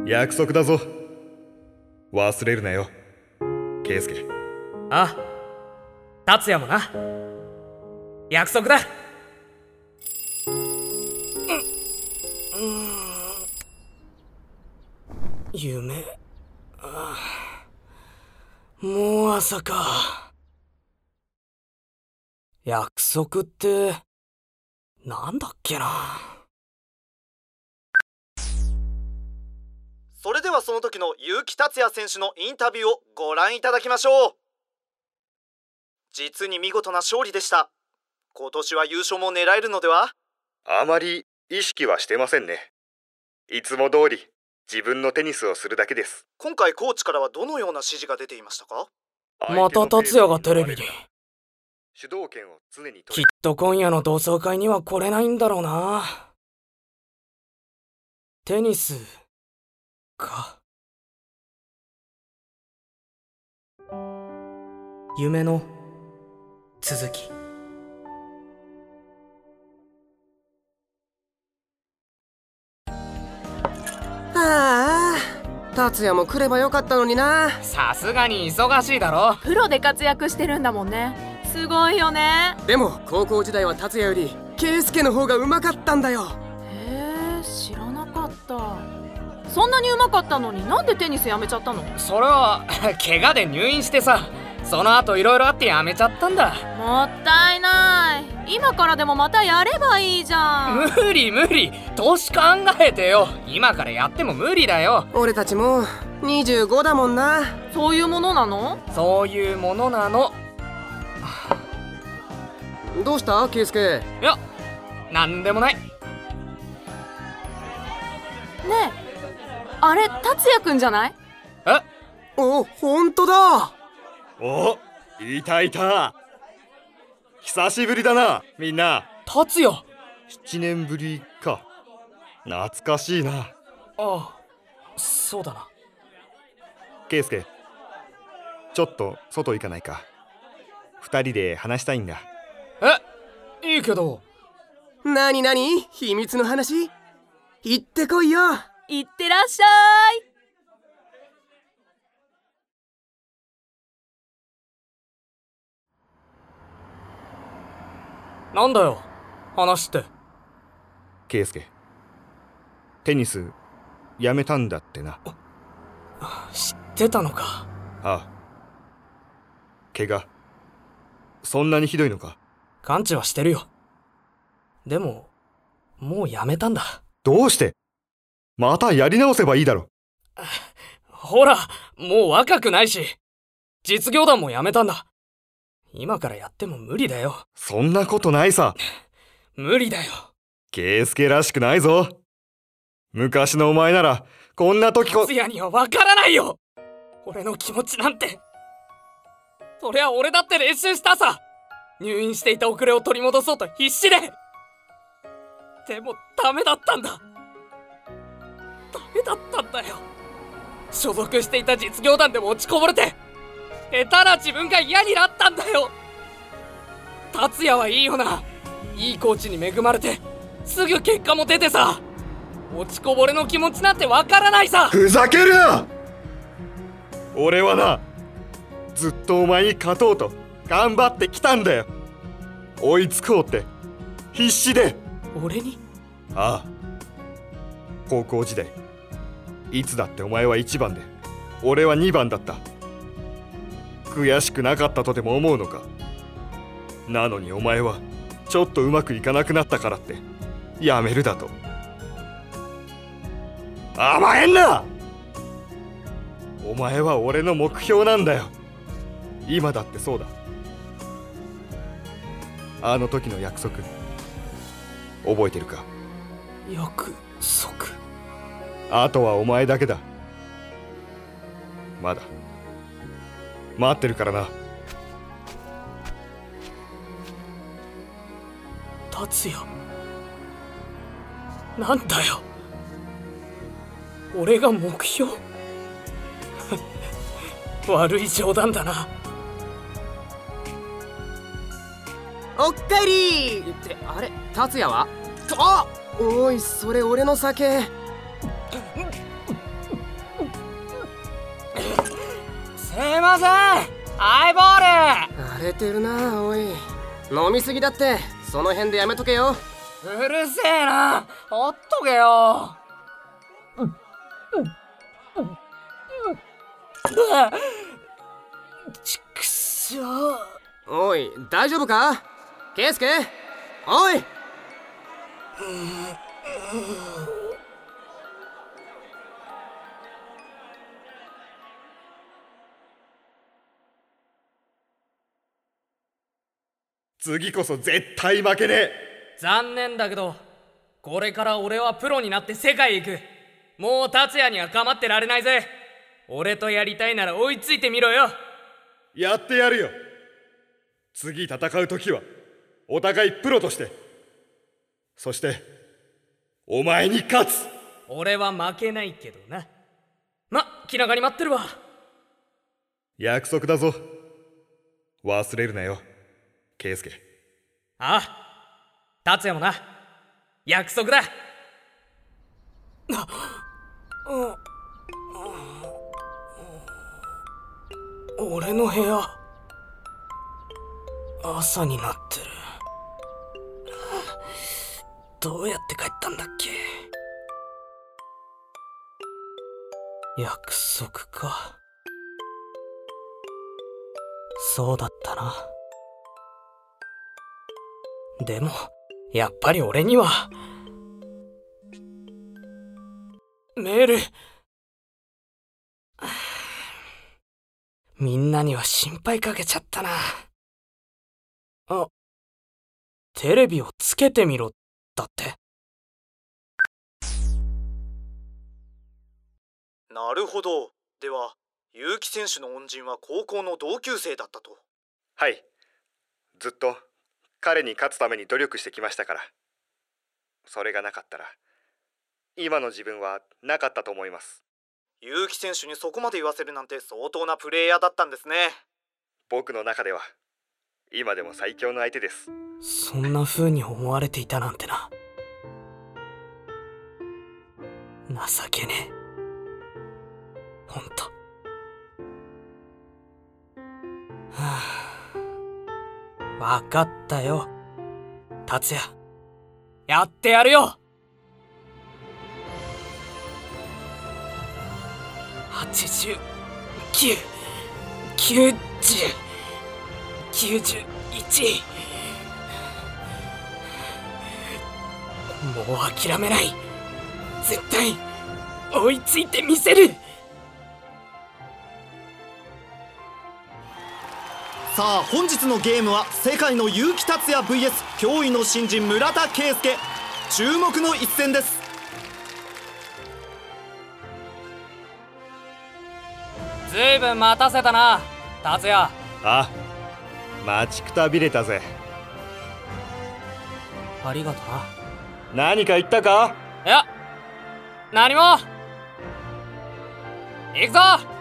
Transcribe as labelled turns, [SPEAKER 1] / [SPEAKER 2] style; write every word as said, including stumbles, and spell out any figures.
[SPEAKER 1] 約束だぞ。忘れるなよ、圭介。
[SPEAKER 2] ああ、達也もな。約束だ。うん、うん、夢。ああ、もう朝か。約束ってなんだっけな。
[SPEAKER 3] それではその時の結城達也選手のインタビューをご覧いただきましょう。実に見事な勝利でした。今年は優勝も狙えるのでは？
[SPEAKER 1] あまり意識はしてませんね。いつも通り自分のテニスをするだけです。
[SPEAKER 3] 今回コーチからはどのような指示が出ていましたか？
[SPEAKER 2] また達也がテレビに。
[SPEAKER 1] 主導権を常に
[SPEAKER 2] きっと今夜の同窓会には来れないんだろうな。テニスか。夢の続き。
[SPEAKER 4] ああ、達也も来ればよかったのにな。
[SPEAKER 2] さすがに忙しいだろ。
[SPEAKER 5] プロで活躍してるんだもんね。すごいよね。
[SPEAKER 4] でも高校時代は達也より圭介の方が上手かったんだよ。
[SPEAKER 5] へえ、知らなかった。そんなに上手かったのになんでテニスやめちゃったの？
[SPEAKER 2] それは怪我で入院してさ、その後いろいろあってやめちゃったんだ。
[SPEAKER 5] もったいない。今からでもまたやればいいじゃん。
[SPEAKER 2] 無理無理、年考えてよ。今からやっても無理だよ。
[SPEAKER 4] 俺たちもにじゅうごだもんな。
[SPEAKER 5] そういうものなの？
[SPEAKER 2] そういうものなの。
[SPEAKER 4] どうした圭介？
[SPEAKER 2] いや、なんでもない。ね
[SPEAKER 5] え、あれ達也くんじゃない？
[SPEAKER 2] え？
[SPEAKER 4] お、ほんとだ。
[SPEAKER 1] お、いたいた。久しぶりだな、みんな。
[SPEAKER 2] 達也。
[SPEAKER 1] 七年ぶりか。懐かしいな。
[SPEAKER 2] ああ、そうだな。
[SPEAKER 1] 圭介、ちょっと外行かないか。二人で話したいんだ。
[SPEAKER 2] え、いいけど。
[SPEAKER 4] なになに？秘密の話？行ってこいよ。
[SPEAKER 5] 行ってらっしゃい。
[SPEAKER 2] なんだよ、話って。
[SPEAKER 1] 圭介、テニスやめたんだってな。
[SPEAKER 2] 知ってたのか。
[SPEAKER 1] ああ、怪我そんなにひどいのか？
[SPEAKER 2] 完治はしてるよ。でももうやめたんだ。
[SPEAKER 1] どうして？またやり直せばいいだろ。
[SPEAKER 2] ほら、もう若くないし、実業団もやめたんだ。今からやっても無理だよ。
[SPEAKER 1] そんなことないさ。
[SPEAKER 2] 無理だよ。
[SPEAKER 1] 圭介らしくないぞ。昔のお前ならこんな時こ
[SPEAKER 2] 達也には分からないよ、俺の気持ちなんて。そりゃ俺だって練習したさ。入院していた遅れを取り戻そうと必死で。でもダメだったんだ。ダメだったんだよ。所属していた実業団でも落ちこぼれて、下手な自分が嫌になったんだよ。達也はいいよな。いいコーチに恵まれてすぐ結果も出てさ。落ちこぼれの気持ちなんてわからないさ。
[SPEAKER 1] ふざけるな。俺はな、ずっとお前に勝とうと頑張ってきたんだよ。追いつこうって必死で。
[SPEAKER 2] 俺に？
[SPEAKER 1] ああ、高校時代いつだってお前はいちばんで俺はにばんだった。悔しくなかったとでも思うのか？なのにお前はちょっとうまくいかなくなったからってやめるだと。甘えんな。お前は俺の目標なんだよ。今だってそうだ。あの時の約束覚えてるか？
[SPEAKER 2] 約束？
[SPEAKER 1] あとはお前だけだ。まだ待ってるからな。
[SPEAKER 2] 達也、なんだよ、俺が目標？悪い冗談だな。
[SPEAKER 4] おっかえりー。ってあれ、達也は？あ、おい、それ俺の酒。
[SPEAKER 2] すいません、アイボール。
[SPEAKER 4] 荒れてるなおい。飲みすぎだって、その辺でやめとけよ。
[SPEAKER 2] うるせえな、ほっとけよ。ちくしょう。
[SPEAKER 4] おい、大丈夫かケイスケ。おい。
[SPEAKER 1] 次こそ絶対負けねえ。
[SPEAKER 2] 残念だけど、これから俺はプロになって世界へ行く。もう達也には構ってられないぜ。俺とやりたいなら追いついてみろよ。
[SPEAKER 1] やってやるよ。次戦う時はお互いプロとして、そしてお前に勝つ。
[SPEAKER 2] 俺は負けないけどな。ま、気長に待ってるわ。
[SPEAKER 1] 約束だぞ。忘れるなよ、ケイスケ。
[SPEAKER 2] ああ、達也もな。約束だ。俺の部屋、朝になってる。どうやって帰ったんだっけ。約束か。そうだったな。でもやっぱり俺にはメール。みんなには心配かけちゃったな。あ、テレビをつけてみろだって。
[SPEAKER 3] なるほど。では結城選手の恩人は高校の同級生だったと。
[SPEAKER 1] はい、ずっと彼に勝つために努力してきましたから。それがなかったら今の自分はなかったと思います。
[SPEAKER 3] 結城選手にそこまで言わせるなんて相当なプレイヤーだったんですね。
[SPEAKER 1] 僕の中では今でも最強の相手です。
[SPEAKER 2] そんな風に思われていたなんてな。情けねえ、ほんと。はあ、わかったよ達也、やってやるよ。はちじゅうきゅう、きゅうじゅう、きゅうじゅういち。もう諦めない。絶対追いついてみせる。
[SPEAKER 3] さあ本日のゲームは世界の結城達也 ブイエス 驚異の新人村田圭佑。注目の一戦です。
[SPEAKER 2] ずいぶん待たせたな達也。
[SPEAKER 1] あ、待ちくたびれたぜ。
[SPEAKER 2] ありがとな。
[SPEAKER 1] 何か言ったか？
[SPEAKER 2] いや、何も。行くぞ。